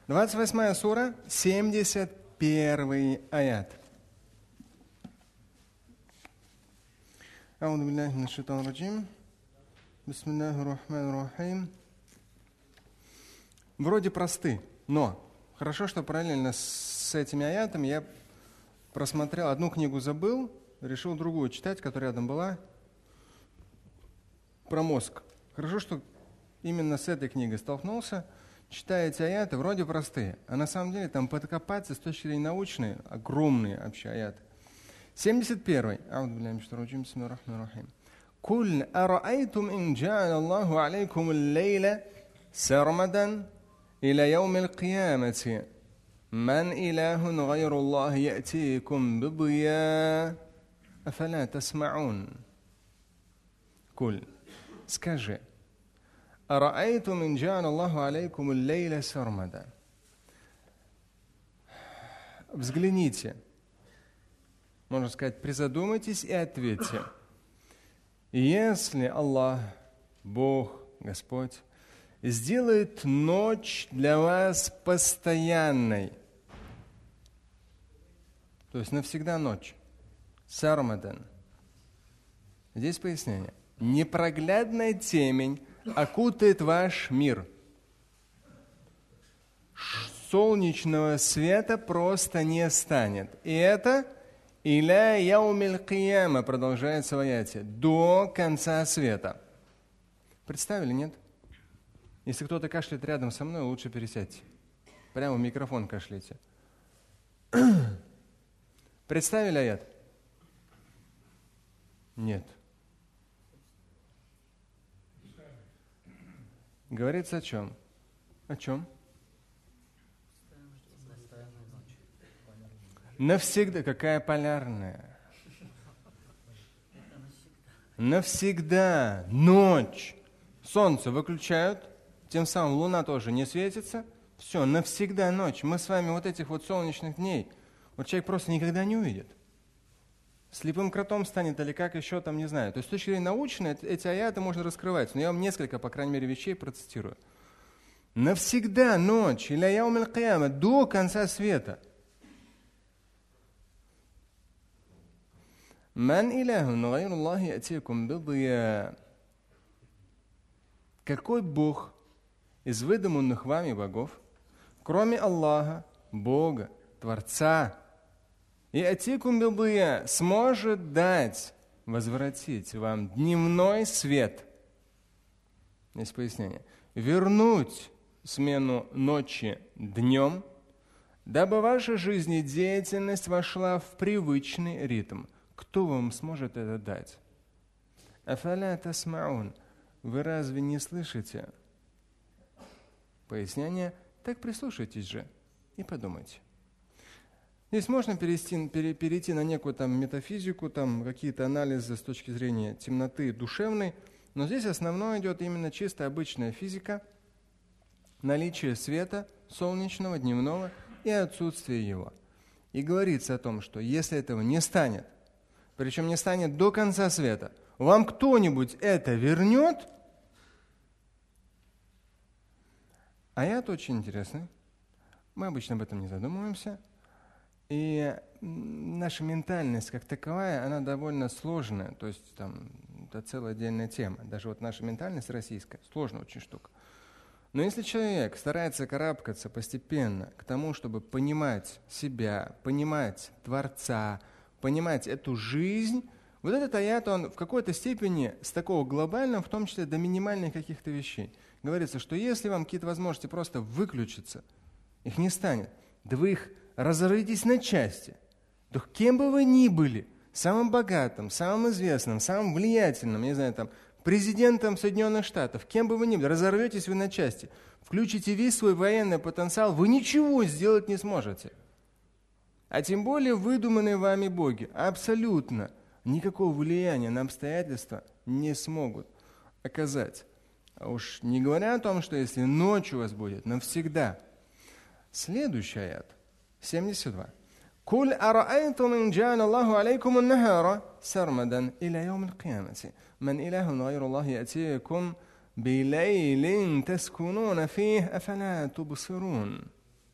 28 сура, 71 аят. А'уду биллахи минаш шайтанир раджим. Бисмиллахир рахманир рахим. Вроде просты, но хорошо, что параллельно с этими аятами я просмотрел, одну книгу забыл, решил другую читать, которая рядом была, про мозг. Хорошо, что именно с этой книгой столкнулся. Читая эти аяты, вроде простые, а на самом деле там подкопаться с точки зрения научной, огромные вообще аяты. 71. «Куль араайтум ин джа'аля Аллаху алейкум аллейля сармадан иля яум аль-киямати ман илахун гайру Аллахи ятикум бидия афаля тасмаун». Куль, скажи, «Араайтум ин джа'аля Аллаху алейкум аллейля сармада». Взгляните, можно сказать, призадумайтесь и ответьте. Если Аллах, Бог, Господь, сделает ночь для вас постоянной, то есть навсегда ночь, сармадан. Здесь пояснение. Непроглядная темень окутает ваш мир. Солнечного света просто не станет. И это «Иля яумиль кияма» продолжается в аяте. До конца света. Представили, нет? Если кто-то кашляет рядом со мной, лучше пересядьте. Прямо в микрофон кашляйте. Представили аят? Нет. Говорится о чем? О чем? Навсегда. Какая полярная? Навсегда. Ночь. Солнце выключают, тем самым луна тоже не светится. Все, навсегда ночь. Мы с вами вот этих вот солнечных дней, вот человек просто никогда не увидит. Слепым кротом станет или как еще там, не знаю. То есть с точки зрения научной эти аяты можно раскрывать. Но я вам несколько, по крайней мере, вещей процитирую. Навсегда ночь, иля яумиль кияма, до конца света. Ман илахун гайру Аллахи ятикум бидия. Какой Бог из выдуманных вами богов, кроме Аллаха, Бога, Творца, и атикум бидия, сможет дать, возвратить вам дневной свет? Есть пояснение. Вернуть смену ночи днем, дабы ваша жизнедеятельность вошла в привычный ритм. Кто вам сможет это дать? Афаля тасмаун. Вы разве не слышите? Пояснение. Так прислушайтесь же и подумайте. Здесь можно перейти на некую там метафизику, там какие-то анализы с точки зрения темноты душевной, но здесь основное идет именно чисто обычная физика, наличие света, солнечного, дневного и отсутствие его. И говорится о том, что если этого не станет, причем не станет до конца света, вам кто-нибудь это вернет? Аят очень интересный. Мы обычно об этом не задумываемся. И наша ментальность как таковая, она довольно сложная. То есть там, это целая отдельная тема. Даже вот наша ментальность российская, сложная очень штука. Но если человек старается карабкаться постепенно к тому, чтобы понимать себя, понимать Творца, понимать эту жизнь, вот этот аят, он в какой-то степени с такого глобального, в том числе до минимальных каких-то вещей. Говорится, что если вам какие-то возможности просто выключиться, их не станет, да вы их разорвитесь на части, то кем бы вы ни были, самым богатым, самым известным, самым влиятельным, не знаю, там, президентом Соединенных Штатов, кем бы вы ни были, разорветесь вы на части, включите весь свой военный потенциал, вы ничего сделать не сможете. А тем более выдуманные вами боги абсолютно никакого влияния на обстоятельства не смогут оказать. А уж не говоря о том, что если ночь у вас будет навсегда. Следующий аят, 72. «Куль араайтум ин джа'аля Аллаху алейкум ан-нахара сармадан иля яум аль-киямати ман илахун гайру Аллахи ятикум билейлин таскунуна фих афаля тубсирун».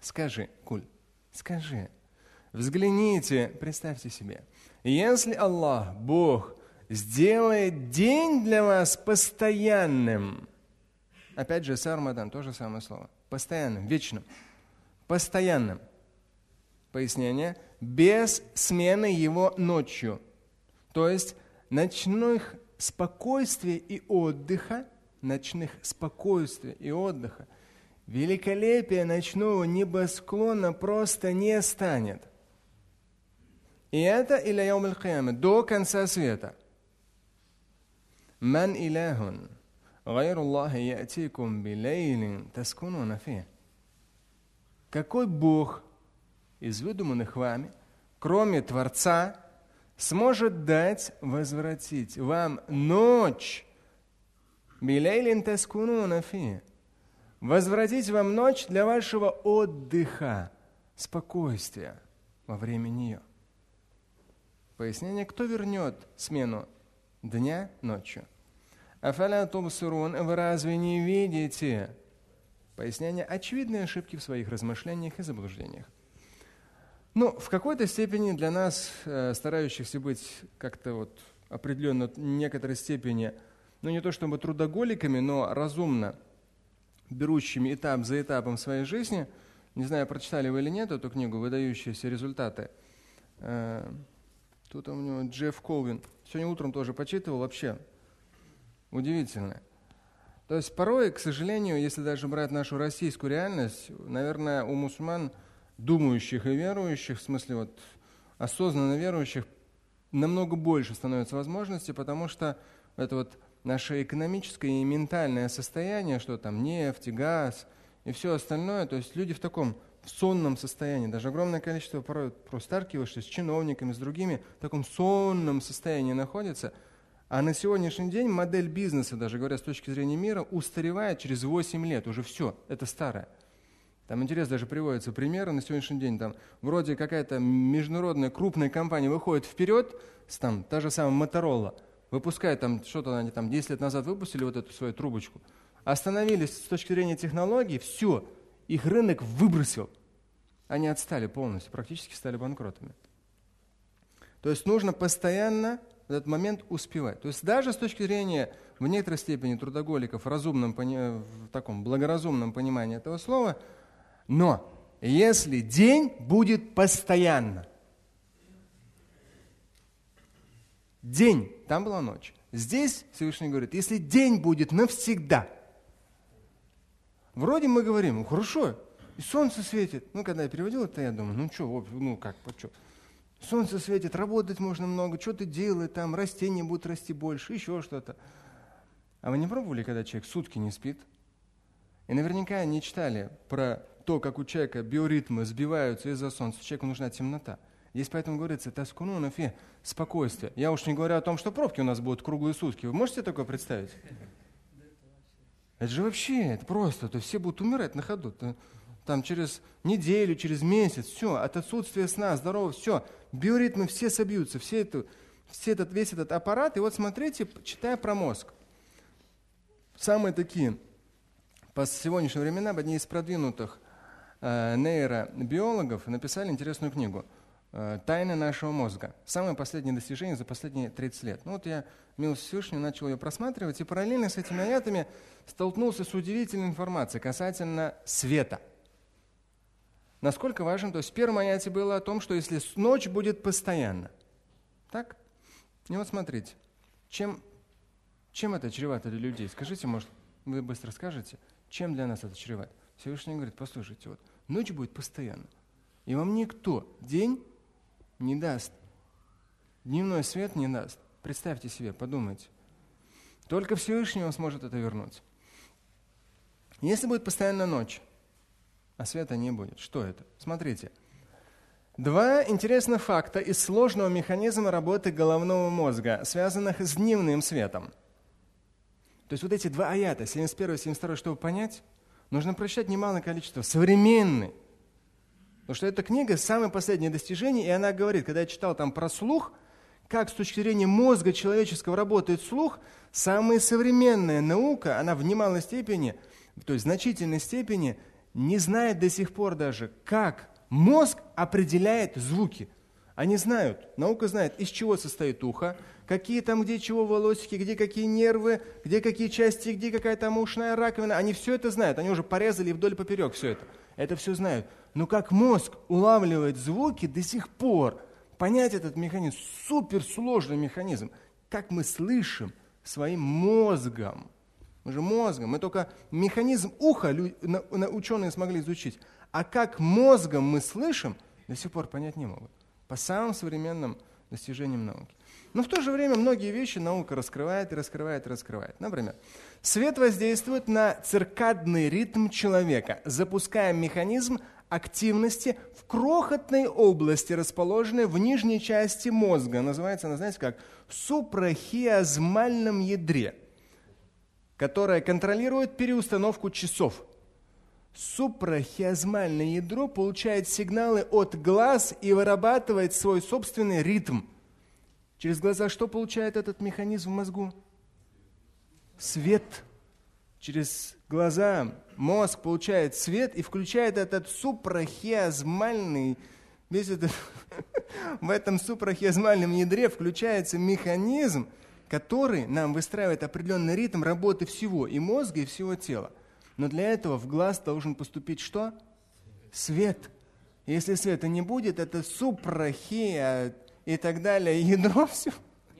Скажи, куль, скажи. Взгляните, представьте себе. Если Аллах, Бог, сделает день для вас постоянным, опять же, сармадан, то же самое слово, постоянным, вечным, постоянным. Пояснение, без смены его ночью. То есть ночных спокойствия и отдыха, великолепие ночного небосклона просто не станет. И это иля яум аль-кияма, до конца света. Ман илахун гайру Аллахи я'тикум билейлин таскунуна фи. Какой Бог из выдуманных вами, кроме Творца, сможет дать, возвратить вам ночь, билейлин таскунуна фи, возвратить вам ночь для вашего отдыха, спокойствия во время нее. Пояснение, кто вернет смену дня ночью? Афаля тубсирун, вы разве не видите? Пояснение, очевидные ошибки в своих размышлениях и заблуждениях. Ну, в какой-то степени для нас, старающихся быть как-то вот определенно в некоторой степени, ну не то чтобы трудоголиками, но разумно берущими этап за этапом своей жизни, не знаю, прочитали вы или нет эту книгу «Выдающиеся результаты». Тут у него Джефф Колвин. Сегодня утром тоже почитывал, вообще удивительно. То есть порой, к сожалению, если даже брать нашу российскую реальность, наверное, у мусульман, думающих и верующих, в смысле вот осознанно верующих, намного больше становится возможностей, потому что это вот наше экономическое и ментальное состояние, что там нефть, газ и все остальное, то есть люди в таком в сонном состоянии, даже огромное количество порой просто сталкиваешься с чиновниками, с другими, в таком сонном состоянии находятся. А на сегодняшний день модель бизнеса, даже говоря с точки зрения мира, устаревает через 8 лет, уже все, это старое. Там интересно, даже приводятся примеры на сегодняшний день, там вроде какая-то международная крупная компания выходит вперед, там та же самая Motorola, выпускает там, что-то они там 10 лет назад выпустили вот эту свою трубочку, остановились с точки зрения технологий, все, их рынок выбросил. Они отстали полностью, практически стали банкротами. То есть нужно постоянно в этот момент успевать. То есть даже с точки зрения в некоторой степени трудоголиков в таком благоразумном понимании этого слова, но если день будет постоянно, день, там была ночь, здесь Всевышний говорит, если день будет навсегда, вроде мы говорим, ну хорошо, и солнце светит. Ну, когда я переводил это, я думаю, что? Солнце светит, работать можно много, что-то делать, там растения будут расти больше, еще что-то. А вы не пробовали, когда человек сутки не спит? И наверняка не читали про то, как у человека биоритмы сбиваются из-за солнца, человеку нужна темнота. Здесь поэтому говорится, таскунуна фи, спокойствие. Я уж не говорю о том, что пробки у нас будут круглые сутки. Вы можете такое представить? Это же вообще, это просто, то есть все будут умирать на ходу. Там через неделю, через месяц, все, от отсутствия сна, здоровья, все, биоритмы все собьются, весь этот аппарат. И вот смотрите, читая про мозг. Самые такие, по сегодняшним временам, одни из продвинутых нейробиологов написали интересную книгу «Тайны нашего мозга». Самое последнее достижение за последние 30 лет. Ну вот я, милостью Всевышнего, начал ее просматривать, и параллельно с этими аятами столкнулся с удивительной информацией касательно света. Насколько важен, то есть в первом аяте было о том, что если ночь будет постоянно. Так? И вот смотрите, чем это чревато для людей? Скажите, может, вы быстро скажете, чем для нас это чревато? Всевышний говорит, послушайте, вот, ночь будет постоянно, и вам никто день не даст, дневной свет не даст. Представьте себе, подумайте. Только Всевышний вам сможет это вернуть. Если будет постоянно ночь, а света не будет, что это? Смотрите. Два интересных факта из сложного механизма работы головного мозга, связанных с дневным светом. То есть вот эти два аята, 71 и 72, чтобы понять, нужно прочитать немалое количество современной. Потому что эта книга самое последнее достижение, и она говорит, когда я читал там про слух, как с точки зрения мозга человеческого работает слух, самая современная наука, она в немалой степени, то есть в значительной степени не знают до сих пор даже, как мозг определяет звуки. Они знают, наука знает, из чего состоит ухо, какие там, где чего волосики, где какие нервы, где какие части, где какая там ушная раковина. Они все это знают, они уже порезали вдоль и поперек все это. Это все знают. Но как мозг улавливает звуки до сих пор, понять этот механизм, суперсложный механизм, как мы слышим своим мозгом. Мы же мозгом, мы только механизм уха ученые смогли изучить, а как мозгом мы слышим, до сих пор понять не могут. По самым современным достижениям науки. Но в то же время многие вещи наука раскрывает и раскрывает и раскрывает. Например, свет воздействует на циркадный ритм человека, запуская механизм активности в крохотной области, расположенной в нижней части мозга. Называется она, знаете как, супрахиазмальном ядре, которое контролирует переустановку часов. Супрахиазмальное ядро получает сигналы от глаз и вырабатывает свой собственный ритм. Через глаза что получает этот механизм в мозгу? Свет. Через глаза мозг получает свет и включает этот супрахиазмальный, весь этот, в этом супрахиазмальном ядре включается механизм, который нам выстраивает определенный ритм работы всего, и мозга, и всего тела. Но для этого в глаз должен поступить что? Свет. Если света не будет, это супрахия и так далее, ядро все.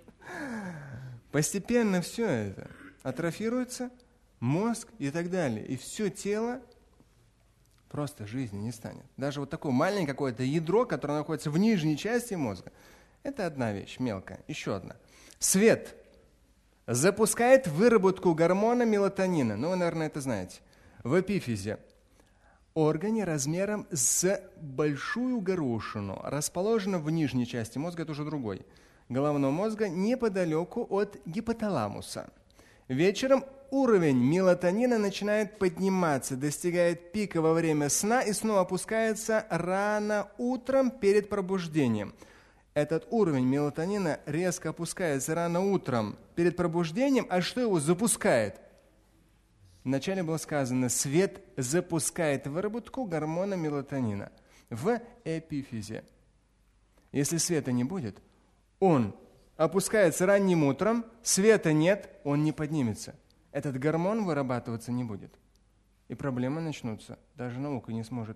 Постепенно все это атрофируется, мозг и так далее. И все тело просто жизни не станет. Даже вот такое маленькое какое-то ядро, которое находится в нижней части мозга, это одна вещь, мелкая. Еще одна. Свет запускает выработку гормона мелатонина. Ну, вы, наверное, это знаете. В эпифизе, органе размером с большую горошину, расположенном в нижней части мозга, это уже другой, головного мозга, неподалеку от гипоталамуса. Вечером уровень мелатонина начинает подниматься, достигает пика во время сна и снова опускается рано утром перед пробуждением. Этот уровень мелатонина резко опускается рано утром перед пробуждением, а что его запускает? Вначале было сказано, свет запускает выработку гормона мелатонина в эпифизе. Если света не будет, он опускается ранним утром, света нет, он не поднимется. Этот гормон вырабатываться не будет. И проблемы начнутся. Даже наука не сможет,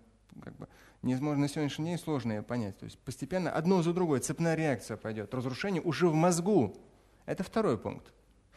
на сегодняшний день сложно ее понять. То есть постепенно одно за другой цепная реакция пойдет. Разрушение уже в мозгу. Это второй пункт.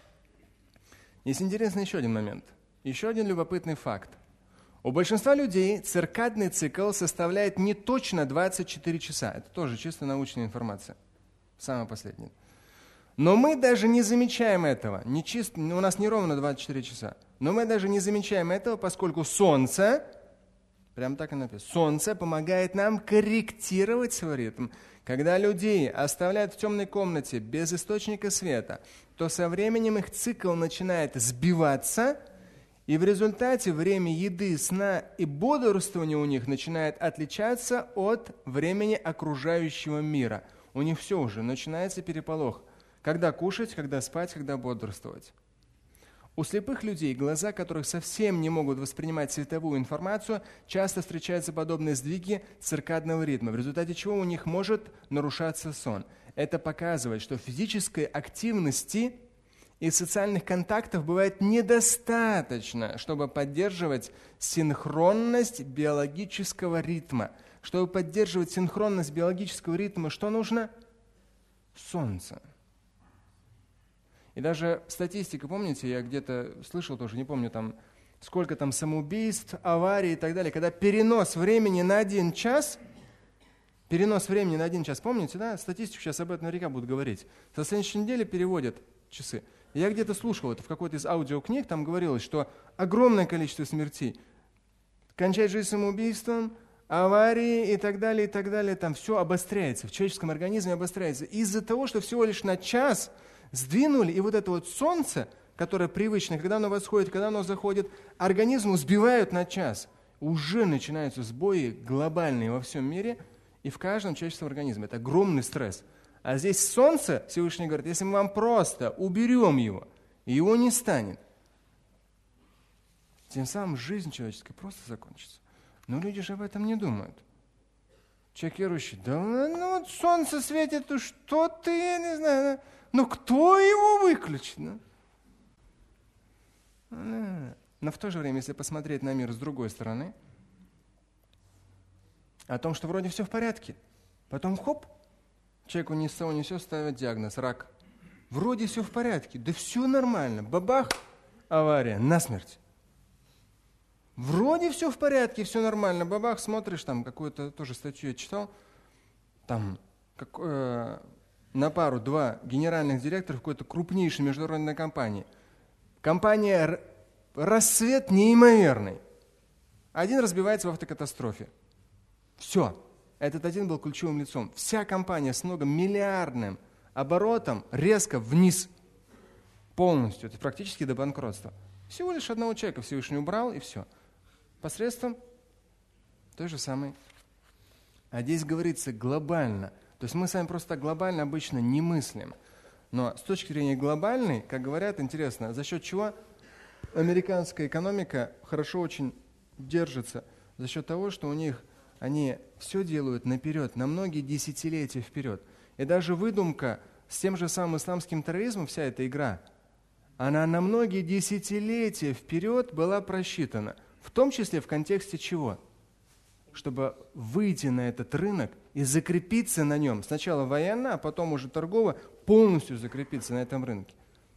Есть интересный еще один момент. Еще один любопытный факт. У большинства людей циркадный цикл составляет не точно 24 часа. Это тоже чисто научная информация. Самое последнее. Но мы даже не замечаем этого. У нас не ровно 24 часа. Но мы даже не замечаем этого, поскольку Солнце, прям так и написано, Солнце помогает нам корректировать свой ритм. Когда людей оставляют в темной комнате без источника света, то со временем их цикл начинает сбиваться, и в результате время еды, сна и бодрствования у них начинает отличаться от времени окружающего мира. У них все уже, начинается переполох. Когда кушать, когда спать, когда бодрствовать. У слепых людей, глаза которых совсем не могут воспринимать световую информацию, часто встречаются подобные сдвиги циркадного ритма, в результате чего у них может нарушаться сон. Это показывает, что физической активности и социальных контактов бывает недостаточно, чтобы поддерживать синхронность биологического ритма. Чтобы поддерживать синхронность биологического ритма, что нужно? Солнце. И даже статистика, помните, я где-то слышал тоже, не помню, там, сколько там самоубийств, аварий и так далее, когда перенос времени на 1 час, помните, да? Статистику сейчас об этом наверняка будут говорить. Со следующей недели переводят часы. Я где-то слушал это в какой-то из аудиокниг, там говорилось, что огромное количество смертей кончает жизнь самоубийством, аварии и так далее, там все обостряется, в человеческом организме обостряется. Из-за того, что всего лишь на час сдвинули, и вот это вот солнце, которое привычно, когда оно восходит, когда оно заходит, организму сбивают на час. Уже начинаются сбои глобальные во всем мире и в каждом человеческом организме. Это огромный стресс. А здесь солнце, Всевышний говорит, если мы вам просто уберем его, его не станет, тем самым жизнь человеческая просто закончится. Но люди же об этом не думают. Человек верующий, да ну вот солнце светит, то что ты, я не знаю, ну кто его выключит? Но в то же время, если посмотреть на мир с другой стороны, о том, что вроде все в порядке, потом хоп, человеку ни с того ни с сего ставят диагноз – рак. Вроде все в порядке, да все нормально, бабах, авария, насмерть. Вроде все в порядке, все нормально, бабах, смотришь, там какую-то тоже статью я читал, там на пару два генеральных директоров какой-то крупнейшей международной компании. Компания «Рассвет» неимоверный. Один разбивается в автокатастрофе. Все. Этот один был ключевым лицом. Вся компания с многомиллиардным оборотом резко вниз. Полностью. Это практически до банкротства. Всего лишь одного человека Всевышний убрал, и все. Посредством той же самой. А здесь говорится глобально. То есть мы с вами просто так глобально обычно не мыслим. Но с точки зрения глобальной, как говорят, интересно, за счет чего американская экономика хорошо очень держится? За счет того, что у них они все делают наперед, на многие десятилетия вперед. И даже выдумка с тем же самым исламским терроризмом, вся эта игра, она на многие десятилетия вперед была просчитана. В том числе в контексте чего? Чтобы выйти на этот рынок и закрепиться на нем. Сначала военно, а потом уже торгово, полностью закрепиться на этом рынке.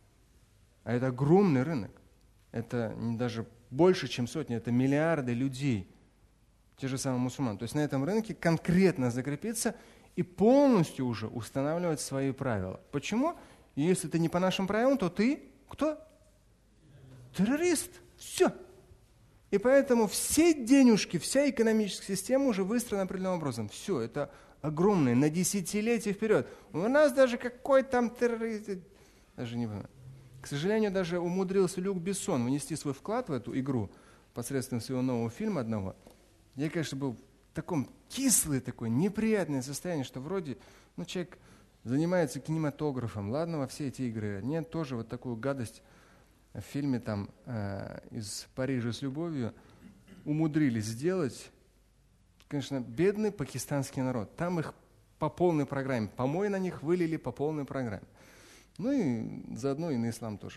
А это огромный рынок. Это даже больше, чем сотни, это миллиарды людей. Те же самые мусульмане. То есть на этом рынке конкретно закрепиться и полностью уже устанавливать свои правила. Почему? Если ты не по нашим правилам, то ты кто? Террорист. Все. И поэтому все денежки, вся экономическая система уже выстроена определенным образом. Все, это огромное, на десятилетия вперед. У нас даже какой там террорист, даже не понимаю. К сожалению, даже умудрился Люк Бессон внести свой вклад в эту игру посредством своего нового фильма одного. Я, конечно, был в таком кислое, такое неприятное состояние, что вроде, человек занимается кинематографом, ладно, во все эти игры. Нет, тоже вот такую гадость в фильме там из «Парижа с любовью» умудрились сделать. Конечно, бедный пакистанский народ. Там их по полной программе. Помой на них вылили по полной программе. Ну и заодно и на ислам тоже.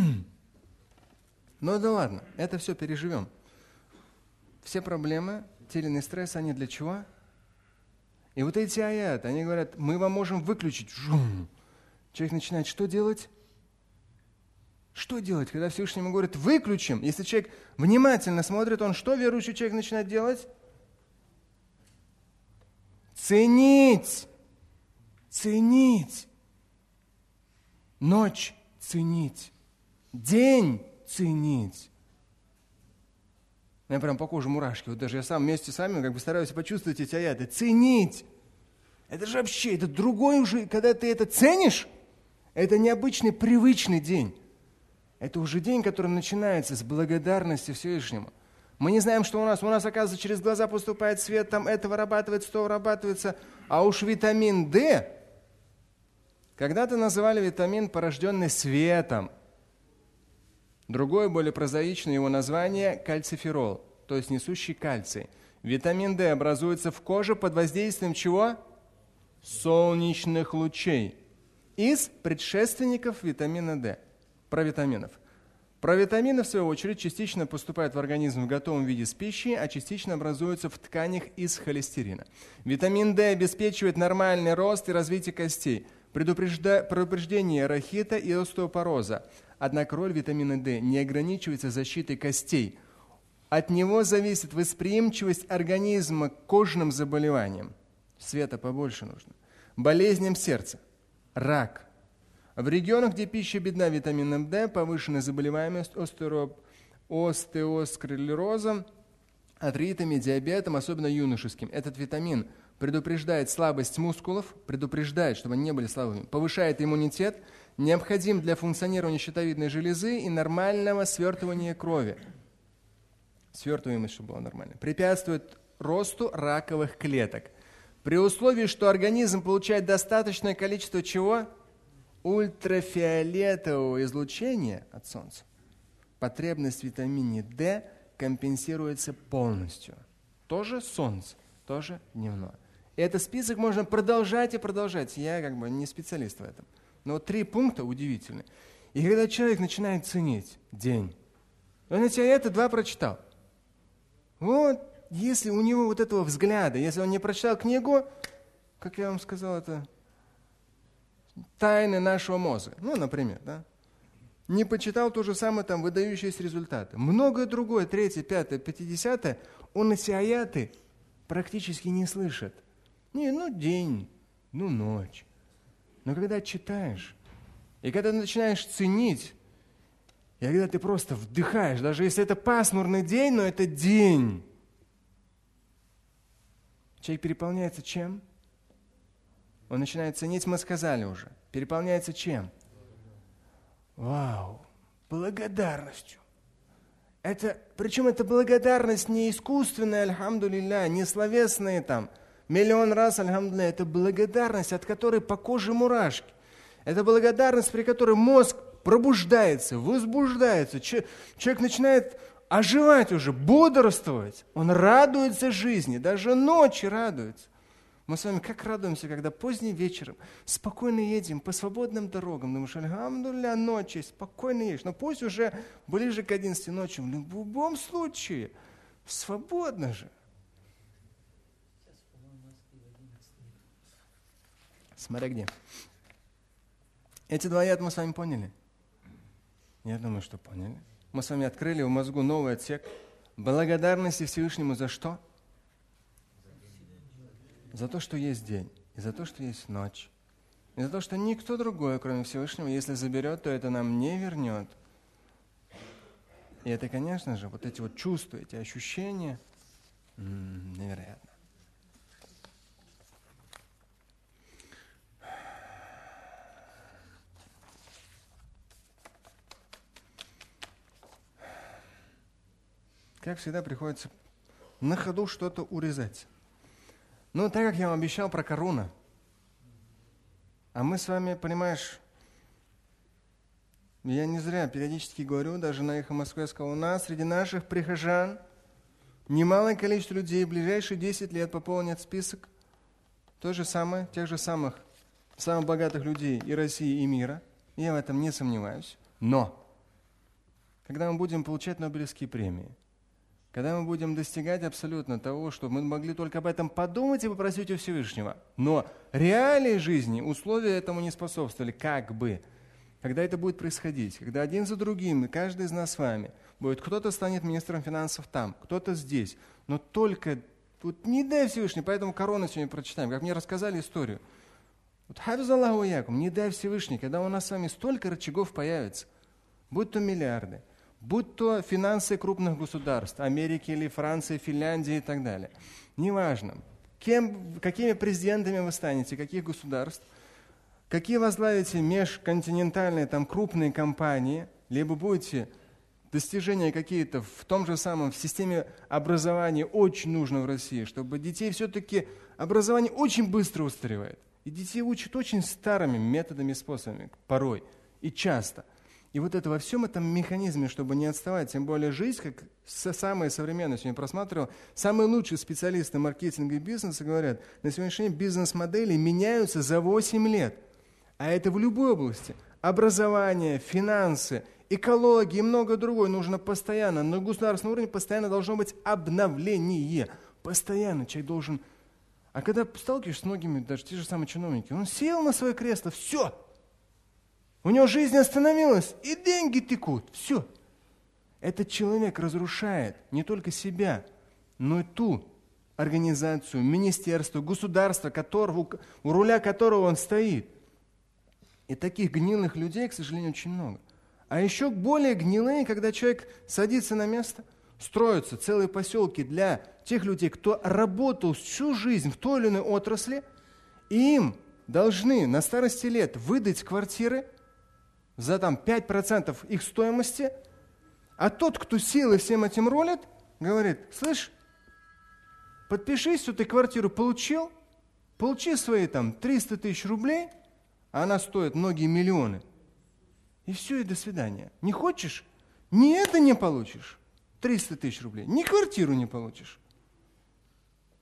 Ну да ладно, это все переживем. Все проблемы, те или иные стрессы, они для чего? И вот эти аяты, они говорят, мы вам можем выключить. Жум. Человек начинает что делать? Что делать, когда Всевышний ему говорит, выключим? Если человек внимательно смотрит, он что, верующий человек, начинает делать? Ценить. Ценить. Ночь ценить. День ценить. Я прям по коже мурашки. Вот даже я сам вместе с вами стараюсь почувствовать эти аяты. Ценить. Это же вообще, это другой уже, когда ты это ценишь, это необычный, привычный день. Это уже день, который начинается с благодарности Всевышнему. Мы не знаем, что у нас. У нас, оказывается, через глаза поступает свет, там это вырабатывается, то вырабатывается. А уж витамин D, когда-то называли витамин, порожденный светом. Другое, более прозаичное его название – кальциферол, то есть несущий кальций. Витамин D образуется в коже под воздействием чего? Солнечных лучей. Из предшественников витамина D. Про витаминов. Провитамины, в свою очередь, частично поступают в организм в готовом виде с пищей, а частично образуются в тканях из холестерина. Витамин D обеспечивает нормальный рост и развитие костей, предупреждение рахита и остеопороза. Однако роль витамина D не ограничивается защитой костей. От него зависит восприимчивость организма к кожным заболеваниям. Света побольше нужно. Болезням сердца, рак. В регионах, где пища бедна витамином D, повышенная заболеваемость остеосклерозом, артритами, диабетом, особенно юношеским. Этот витамин предупреждает слабость мускулов, предупреждает, чтобы они не были слабыми, повышает иммунитет, необходим для функционирования щитовидной железы и нормального свертывания крови. Свертываемость, чтобы была нормальная. Препятствует росту раковых клеток. При условии, что организм получает достаточное количество чего? Ультрафиолетового излучения от Солнца. Потребность в витамине D компенсируется полностью. тоже солнце, тоже дневное. И этот список можно продолжать и продолжать. Я не специалист в этом. Но 3 пункта удивительны. И когда человек начинает ценить день, он эти аяты 2 прочитал. Вот, если у него вот этого взгляда, если он не прочитал книгу, как я вам сказал, это тайны нашего мозга. Например, да? Не почитал то же самое, там, выдающиеся результаты. Многое другое, 3, 5, 50, он эти аяты практически не слышит. День, ночь. Но когда читаешь, и когда ты начинаешь ценить, и когда ты просто вдыхаешь, даже если это пасмурный день, но это день, человек переполняется чем? Он начинает ценить, мы сказали уже. Переполняется чем? Вау! Благодарностью. Причем эта благодарность не искусственная, альхамдулилля, не словесная там, миллион раз, альхамдулилля. Это благодарность, от которой по коже мурашки. Это благодарность, при которой мозг пробуждается, возбуждается. Человек начинает оживать уже, бодрствовать. Он радуется жизни, даже ночи радуется. Мы с вами как радуемся, когда поздним вечером спокойно едем по свободным дорогам. Думаешь, альхамдулилля, ночи, спокойно едешь. Но пусть уже ближе к 11 ночи, в любом случае, свободно же. Смотри где. Эти 2 аята мы с вами поняли? Я думаю, что поняли. Мы с вами открыли в мозгу новый отсек. Благодарности Всевышнему за что? За то, что есть день, и за то, что есть ночь, и за то, что никто другой, кроме Всевышнего, если заберет, то это нам не вернет. И это, конечно же, вот эти вот чувства, эти ощущения, невероятно. Как всегда, приходится на ходу что-то урезать. Так как я вам обещал про корону, а мы с вами, понимаешь, я не зря периодически говорю, даже на «Эхо Москвы» сказал, у нас среди наших прихожан немалое количество людей в ближайшие 10 лет пополнят список тех же самых самых богатых людей и России, и мира. Я в этом не сомневаюсь. Но, когда мы будем получать Нобелевские премии, когда мы будем достигать абсолютно того, что мы могли только об этом подумать и попросить у Всевышнего, но реалии жизни, условия этому не способствовали, когда это будет происходить, когда один за другим, каждый из нас с вами, кто-то станет министром финансов там, кто-то здесь, но только, не дай Всевышний, поэтому корону сегодня прочитаем, как мне рассказали историю. Хафизаллаху якум, не дай Всевышний, когда у нас с вами столько рычагов появится, будь то миллиарды, будь то финансы крупных государств, Америки или Франции, Финляндии и так далее. Неважно, какими президентами вы станете, каких государств, какие возглавите межконтинентальные крупные компании, либо будете достижения какие-то в том же самом, в системе образования очень нужно в России, чтобы детей все-таки образование очень быстро устаревает. И детей учат очень старыми методами и способами, порой и часто. И вот это во всем этом механизме, чтобы не отставать, тем более жизнь, как самые современные, сегодня просматривал, самые лучшие специалисты маркетинга и бизнеса говорят, на сегодняшний день бизнес-модели меняются за 8 лет. А это в любой области. Образование, финансы, экология и многое другое нужно постоянно. На государственном уровне постоянно должно быть обновление. Постоянно человек должен... А когда сталкиваешься с многими, даже те же самые чиновники, он сел на свое кресло, все. У него жизнь остановилась, и деньги текут. Все. Этот человек разрушает не только себя, но и ту организацию, министерство, государство, у руля которого он стоит. И таких гнилых людей, к сожалению, очень много. А еще более гнилые, когда человек садится на место, строятся целые поселки для тех людей, кто работал всю жизнь в той или иной отрасли, и им должны на старости лет выдать квартиры за 5% их стоимости, а тот, кто силой всем этим рулит, говорит, слышь, подпишись, что ты квартиру получил, получи свои 300 тысяч рублей, а она стоит многие миллионы, и все, и до свидания. Не хочешь? Ни это не получишь, 300 тысяч рублей, ни квартиру не получишь.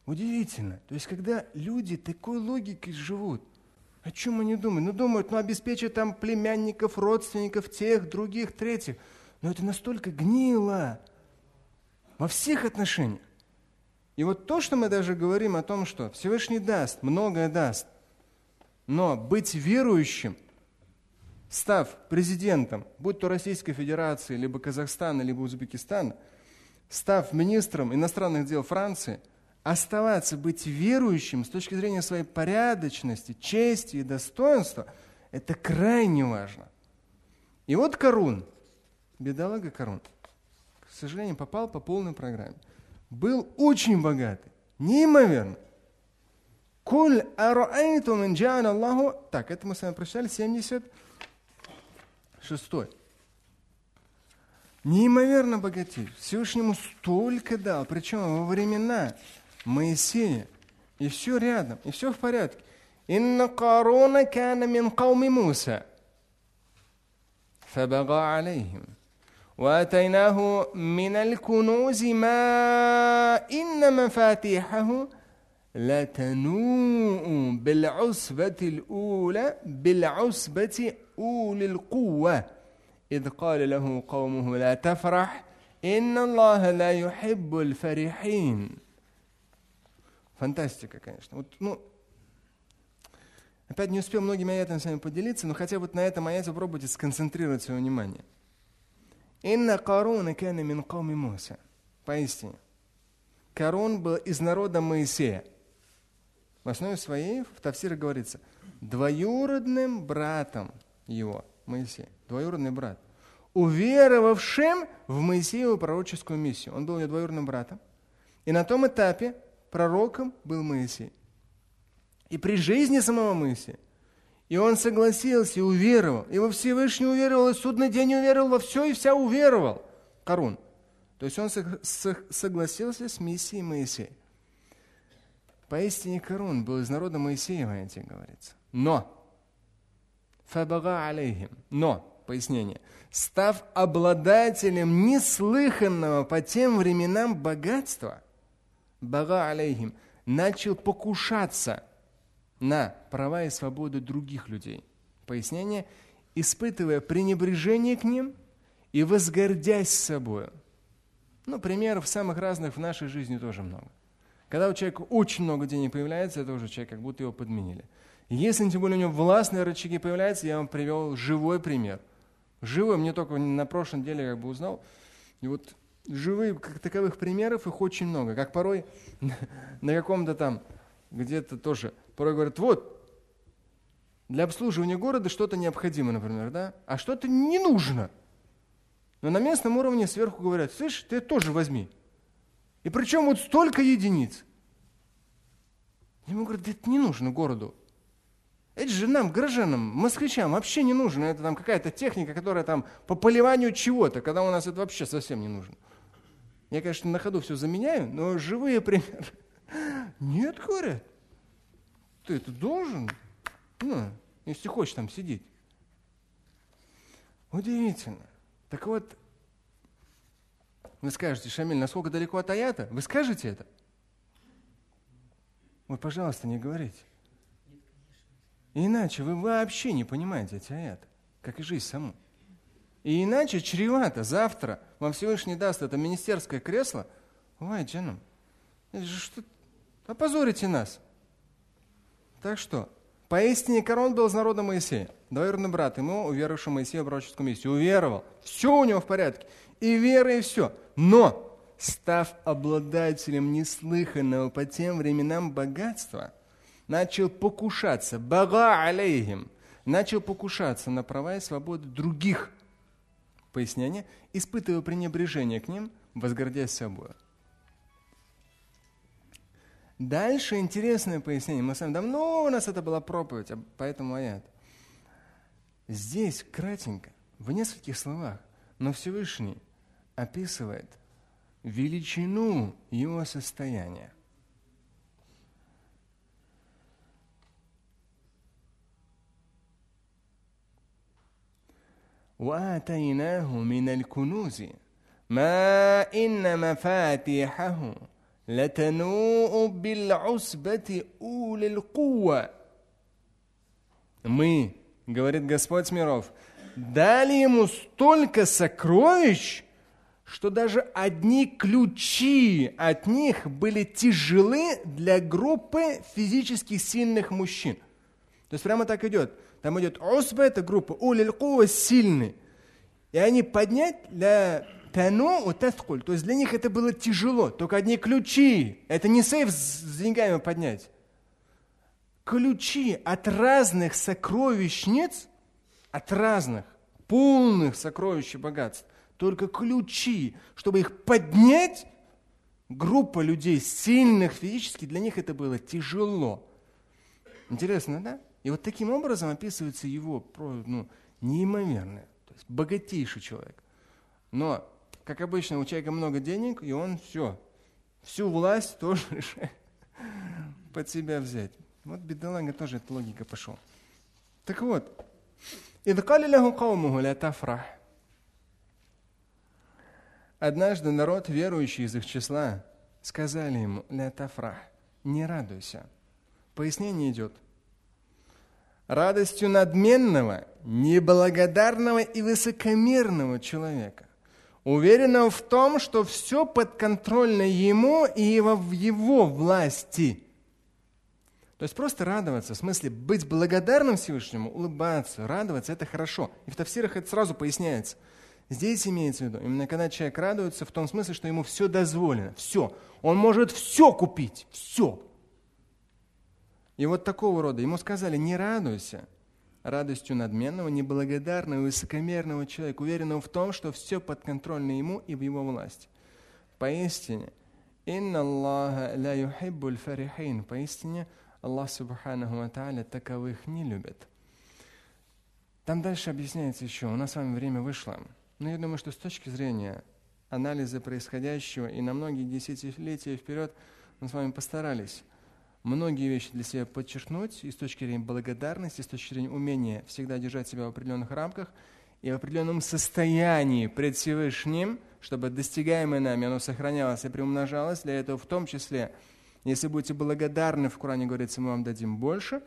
Удивительно. То есть, когда люди такой логикой живут, о чем они думают? Ну, думают, обеспечат там племянников, родственников, тех, других, третьих. Но это настолько гнило во всех отношениях. И вот то, что мы даже говорим о том, что Всевышний даст, многое даст, но быть верующим, став президентом, будь то Российской Федерации, либо Казахстана, либо Узбекистана, став министром иностранных дел Франции, оставаться, быть верующим с точки зрения своей порядочности, чести и достоинства, это крайне важно. И вот Карун, бедолага Карун, к сожалению, попал по полной программе. Был очень богатый, неимоверно. «Куль араайтум ин джа'аля Аллаху». Так, это мы с вами прочитали, 76-й. Неимоверно богатей. Всевышнему столько дал, причем во времена Моисея. И все рядом, и все в порядке. «Инна Каруна кана мин кауми Муса, фабага алейхим, وآتيناه من الكنوز ما إن مفاتيحه لتنوء بالعصبة أولي القوة إذ قال له قومه لا تفرح إن الله لا يحب الفرحين». Фантастика, конечно. Опять не успел многими аятами с вами поделиться, но хотя бы на этом аяте попробуйте сконцентрировать свое внимание. «Инна Каруна кана мин кауми Муса». Поистине, Карун был из народа Моисея. В основе своей в Тафсире говорится, двоюродным братом его, Моисея, двоюродный брат, уверовавшим в Моисееву пророческую миссию. Он был ее двоюродным братом. И на том этапе пророком был Моисей. И при жизни самого Моисея. И он согласился и уверовал. И во Всевышний уверовал, и в судный день уверовал, во все и вся уверовал. Карун. То есть он согласился с миссией Моисея. Поистине Карун был из народа Моисеева, аяте говорится. Но, фабага алейхим, но, пояснение, став обладателем неслыханного по тем временам богатства, бага алейхим, начал покушаться на права и свободы других людей. Пояснение, испытывая пренебрежение к ним и возгордясь собою. Примеров самых разных в нашей жизни тоже много. Когда у человека очень много денег появляется, это уже человек, как будто его подменили. Если, тем более, у него властные рычаги появляются, я вам привел живой пример. Живой, мне только на прошлой неделе узнал. И вот живые, как таковых примеров, их очень много. Как порой на каком-то там, где-то тоже, порой говорят, вот, для обслуживания города что-то необходимо, например, да? А что-то не нужно. Но на местном уровне сверху говорят, слышь, ты тоже возьми. И причем вот столько единиц. Ему говорят, да это не нужно городу. Это же нам, горожанам, москвичам вообще не нужно. Это там какая-то техника, которая там по поливанию чего-то, когда у нас это вообще совсем не нужно. Я, конечно, на ходу все заменяю, но живые примеры. Нет, говорят. Ты это должен, если хочешь там сидеть. Удивительно. Так вот, вы скажете, Шамиль, насколько далеко от аята? Вы скажете это? Ой, пожалуйста, не говорите. Иначе вы вообще не понимаете эти аяты, как и жизнь саму. И иначе чревато завтра вам Всевышний даст это министерское кресло. Ой, джанам, это же что? Опозорите нас. Так что, поистине Карун был из народа Моисея, двоюродный брат ему, уверовавший в Моисею пророческую миссию. Уверовал. Все у него в порядке. И вера, и все. Но, став обладателем неслыханного по тем временам богатства, начал покушаться, бага алейхим, начал покушаться на права и свободы других. Пояснение, испытывая пренебрежение к ним, возгордясь собой. Дальше интересное пояснение. Мы с вами давно, у нас это была проповедь, поэтому аят. Здесь кратенько, в нескольких словах, но Всевышний описывает величину его состояния. وآتيناه من الكنوز ما إن مفاتيحه لَتَنُوءُ بِالْعُسْبَةِ أُولِي الْقُوَّةِ. Мы, говорит Господь миров, дали ему столько сокровищ, что даже одни ключи от них были тяжелы для группы физически сильных мужчин. То есть прямо так идет. Там идет усба, это группа, улиль кува, сильный. И они поднять для тану у таскуль. То есть для них это было тяжело. Только одни ключи. Это не сейф с деньгами поднять. Ключи от разных сокровищниц, от разных, полных сокровищ и богатств. Только ключи, чтобы их поднять, группа людей сильных физически, для них это было тяжело. Интересно, да? И вот таким образом описывается его неимоверное, то есть богатейший человек. Но, как обычно, у человека много денег, и он всю власть тоже решает под себя взять. Вот бедолага тоже эта логика пошел. Так вот, «Идh кали лаху каумуху ля тафрах». Однажды народ, верующий из их числа, сказали ему «ля тафрах», не радуйся. Пояснение идет. Радостью надменного, неблагодарного и высокомерного человека, уверенного в том, что все подконтрольно ему и в его власти. То есть просто радоваться, в смысле быть благодарным Всевышнему, улыбаться, радоваться – это хорошо. И в тафсирах это сразу поясняется. Здесь имеется в виду, именно когда человек радуется в том смысле, что ему все дозволено, все. Он может все купить, все. И вот такого рода. Ему сказали, не радуйся радостью надменного, неблагодарного, высокомерного человека, уверенного в том, что все подконтрольно ему и в его власти. Поистине, «Инна Аллаха ля юхиббуль фарихин». Поистине, Аллах Субханаху ва Тааля таковых не любит. Там дальше объясняется еще, у нас с вами время вышло. Но я думаю, что с точки зрения анализа происходящего и на многие десятилетия вперед мы с вами постарались многие вещи для себя подчеркнуть и с точки зрения благодарности, и с точки зрения умения всегда держать себя в определенных рамках и в определенном состоянии пред Всевышним, чтобы достигаемое нами оно сохранялось и приумножалось. Для этого в том числе, если будете благодарны, в Коране говорится, мы вам дадим больше.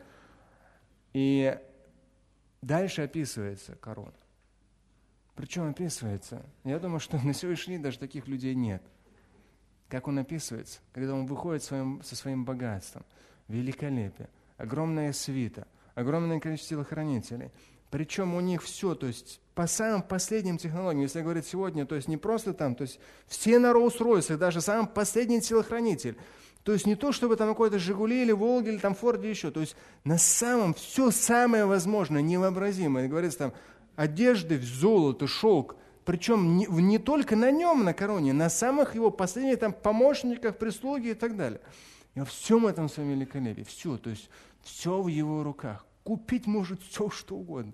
И дальше описывается корона. Причем описывается, я думаю, что на сегодняшний день даже таких людей нет. Как он описывается, когда он выходит со своим богатством, великолепие, огромная свита, огромное количество телохранителей. Причем у них все, то есть по самым последним технологиям, если говорить сегодня, то есть не просто там, то есть все на Роллс-Ройсах, даже самый последний телохранитель. То есть не то, чтобы там какой-то Жигули или Волги, или там Форд, или еще. То есть на самом, все самое возможное, невообразимое. Говорится там, одежды в золото, шелк. Причем не только на нем, на короне, на самых его последних там помощниках, прислуги и так далее. И во всем этом своем великолепии. Все, то есть все в его руках. Купить может все, что угодно.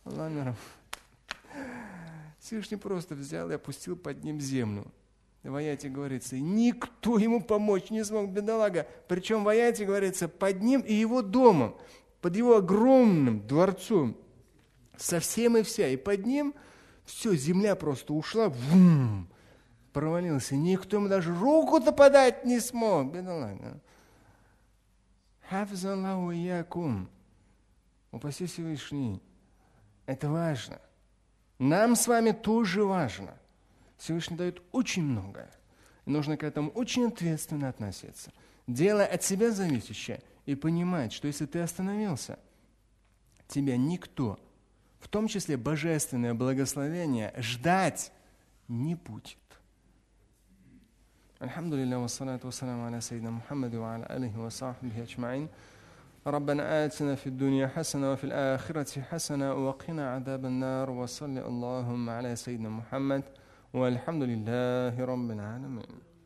Всевышний просто взял и опустил под ним землю. В аяте говорится, и никто ему помочь не смог, бедолага. Причем в аяте говорится, под ним и его домом, под его огромным дворцом, совсем и вся. И под ним все, земля просто ушла, провалился. Никто ему даже руку-то подать не смог, бедолага. Хафзаллаху иякум. Упаси Всевышний. Это важно. Нам с вами тоже важно. Всевышний дает очень многое. И нужно к этому очень ответственно относиться. Делая от себя зависящее и понимать, что если ты остановился, тебя никто, в том числе божественное благословение, ждать не будет. Алхамдулиллах, вассалату вассаламу аля сайидна Мухаммаду ва аля алихи ва сахбихи аджмаин. ربنا آتنا في الدنيا حسنة وفي الآخرة حسنة وقنا عذاب النار وصل اللهم على سيدنا محمد والحمد لله رب العالمين.